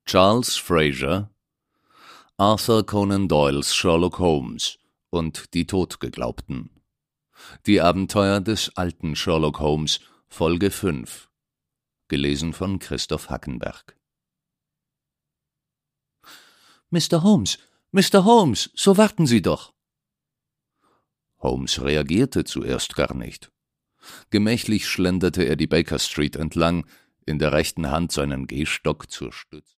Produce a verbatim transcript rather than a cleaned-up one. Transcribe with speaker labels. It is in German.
Speaker 1: Charles Fraser, Arthur Conan Doyles Sherlock Holmes und die Totgeglaubten. Die Abenteuer des alten Sherlock Holmes, Folge fünf. Gelesen von Christoph Hackenberg. »Mister Holmes, Mister Holmes, so warten Sie doch!« Holmes reagierte zuerst gar nicht. Gemächlich schlenderte er die Baker Street entlang, in der rechten Hand seinen Gehstock zur Stütze.